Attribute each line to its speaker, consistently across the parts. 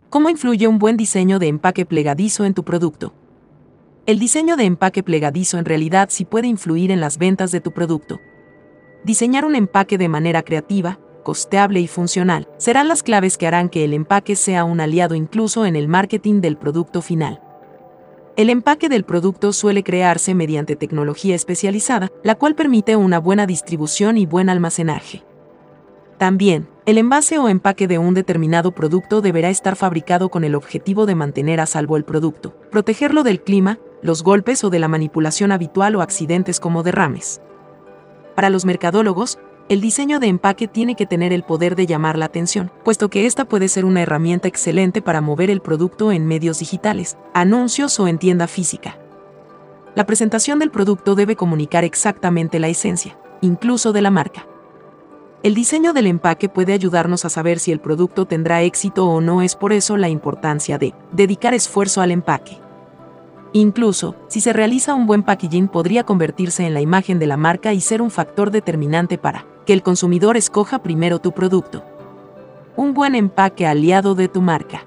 Speaker 1: ¿Cómo influye un buen diseño de empaque plegadizo en tu producto? El diseño de empaque plegadizo en realidad sí puede influir en las ventas de tu producto. Diseñar un empaque de manera creativa, costeable y funcional serán las claves que harán que el empaque sea un aliado incluso en el marketing del producto final. El empaque del producto suele crearse mediante tecnología especializada, la cual permite una buena distribución y buen almacenaje. También, el envase o empaque de un determinado producto deberá estar fabricado con el objetivo de mantener a salvo el producto, protegerlo del clima, los golpes o de la manipulación habitual o accidentes como derrames. Para los mercadólogos, el diseño de empaque tiene que tener el poder de llamar la atención, puesto que esta puede ser una herramienta excelente para mover el producto en medios digitales, anuncios o en tienda física. La presentación del producto debe comunicar exactamente la esencia, incluso de la marca. El diseño del empaque puede ayudarnos a saber si el producto tendrá éxito o no, es por eso la importancia de dedicar esfuerzo al empaque. Incluso, si se realiza un buen packaging, podría convertirse en la imagen de la marca y ser un factor determinante para que el consumidor escoja primero tu producto. Un buen empaque aliado de tu marca.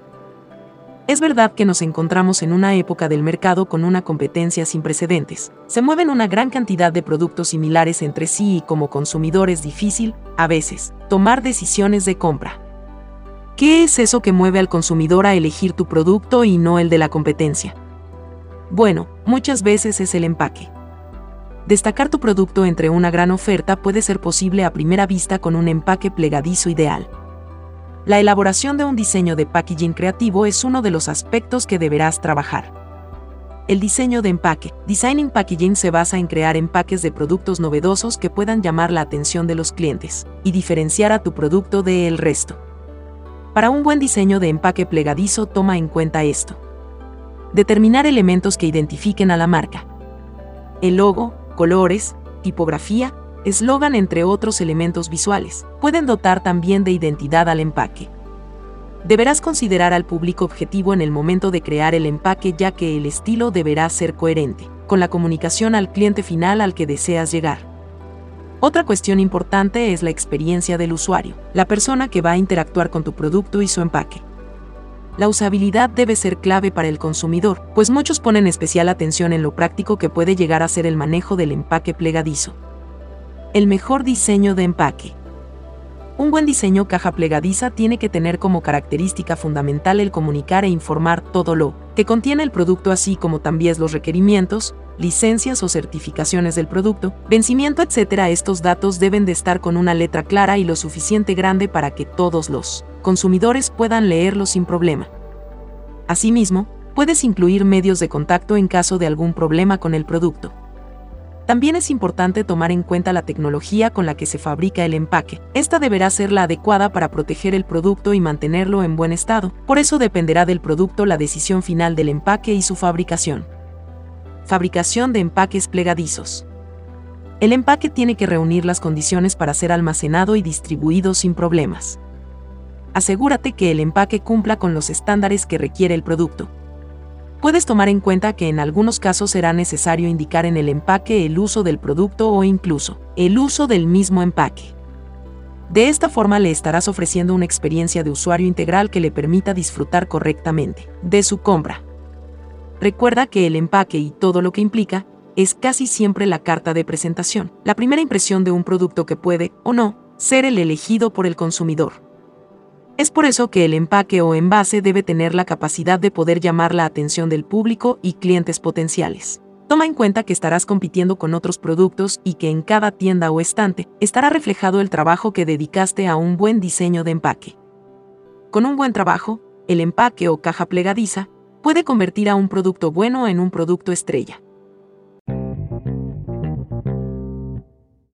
Speaker 1: Es verdad que nos encontramos en una época del mercado con una competencia sin precedentes. Se mueven una gran cantidad de productos similares entre sí y como consumidor es difícil, a veces, tomar decisiones de compra. ¿Qué es eso que mueve al consumidor a elegir tu producto y no el de la competencia? Bueno, muchas veces es el empaque. Destacar tu producto entre una gran oferta puede ser posible a primera vista con un empaque plegadizo ideal. La elaboración de un diseño de packaging creativo es uno de los aspectos que deberás trabajar. El diseño de empaque, Designing Packaging, se basa en crear empaques de productos novedosos que puedan llamar la atención de los clientes y diferenciar a tu producto del resto. Para un buen diseño de empaque plegadizo, toma en cuenta esto. Determinar elementos que identifiquen a la marca. El logo, colores, tipografía, eslogan, entre otros elementos visuales, pueden dotar también de identidad al empaque. Deberás considerar al público objetivo en el momento de crear el empaque, ya que el estilo deberá ser coherente con la comunicación al cliente final al que deseas llegar. Otra cuestión importante es la experiencia del usuario, la persona que va a interactuar con tu producto y su empaque. La usabilidad debe ser clave para el consumidor, pues muchos ponen especial atención en lo práctico que puede llegar a ser el manejo del empaque plegadizo. El mejor diseño de empaque. Un buen diseño caja plegadiza tiene que tener como característica fundamental el comunicar e informar todo lo que contiene el producto, así como también los requerimientos, licencias o certificaciones del producto, vencimiento, etc. Estos datos deben de estar con una letra clara y lo suficiente grande para que todos los consumidores puedan leerlos sin problema. Asimismo, puedes incluir medios de contacto en caso de algún problema con el producto. También es importante tomar en cuenta la tecnología con la que se fabrica el empaque. Esta deberá ser la adecuada para proteger el producto y mantenerlo en buen estado. Por eso dependerá del producto la decisión final del empaque y su fabricación. Fabricación de empaques plegadizos. El empaque tiene que reunir las condiciones para ser almacenado y distribuido sin problemas. Asegúrate que el empaque cumpla con los estándares que requiere el producto. Puedes tomar en cuenta que en algunos casos será necesario indicar en el empaque el uso del producto o incluso el uso del mismo empaque. De esta forma le estarás ofreciendo una experiencia de usuario integral que le permita disfrutar correctamente de su compra. Recuerda que el empaque y todo lo que implica es casi siempre la carta de presentación, la primera impresión de un producto que puede, o no, ser el elegido por el consumidor. Es por eso que el empaque o envase debe tener la capacidad de poder llamar la atención del público y clientes potenciales. Toma en cuenta que estarás compitiendo con otros productos y que en cada tienda o estante estará reflejado el trabajo que dedicaste a un buen diseño de empaque. Con un buen trabajo, el empaque o caja plegadiza puede convertir a un producto bueno en un producto estrella.